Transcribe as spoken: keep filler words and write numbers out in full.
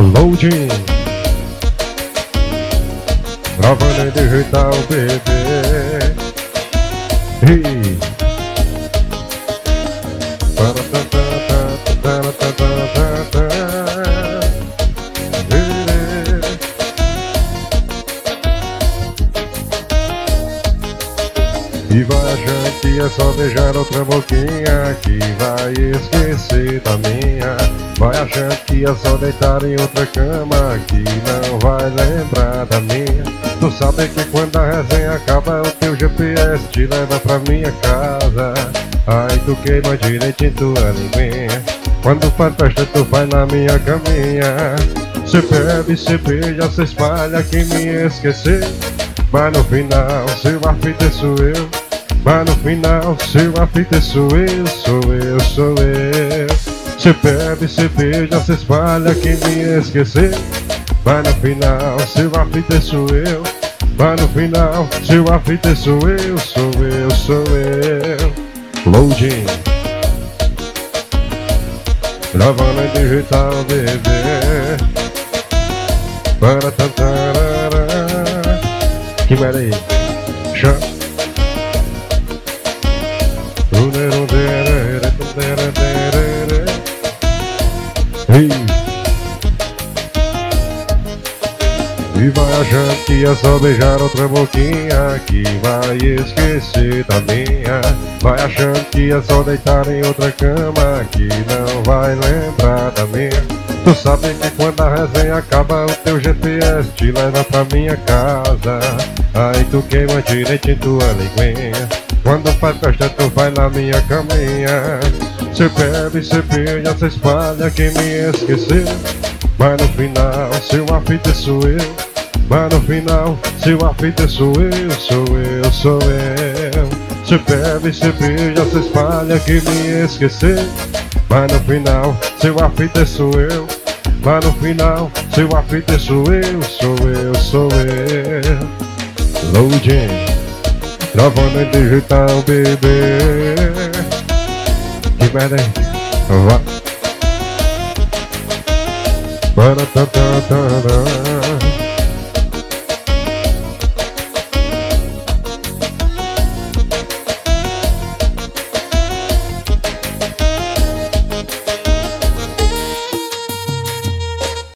Loading. Gravando em digital, bebê. Hey. E vai achando que é só beijar outra boquinha que vai esquecer da minha. Vai achando que é só deitar em outra cama que não vai lembrar da minha. Tu sabe que quando a resenha acaba o teu G P S te leva pra minha casa. Aí tu queima direito em tua linguinha. Quando faz festa tu vai na minha caminha. Cê bebe, cê beija, cê espalha que me esquecer. Mas no final seu afite sou eu. Mas no final seu afite sou eu, sou eu, sou eu. Cê bebe, cê beija, cê espalha que me esquecer. Mas no final seu afite sou eu. Mas no final seu afite sou eu, sou eu, sou eu. Loading. Gravando em digital, bebê. Para tantarara. Que merda aí? Chá. Hey. E vai achando que é só beijar outra boquinha que vai esquecer da minha. Vai achando que é só deitar em outra cama que não vai lembrar da minha. Tu sabe que quando a resenha acaba o teu G P S te leva pra minha casa. Aí tu queima direito em tua linguinha. Quando faz festa tu vai na minha caminha. Cê bebe, cê beija, cê espalha que me esqueceu. Mas no final seu afite sou eu. Mas no final seu afite sou eu, sou eu, sou eu. Cê bebe, cê beija, cê espalha que me esqueceu. Mas no final seu afite sou eu. Mas no final seu afite sou eu, sou eu, sou eu. Loading. Gravando em digital, bebê. Que merda aí? Vá. Para, tá, tá, tá, tá.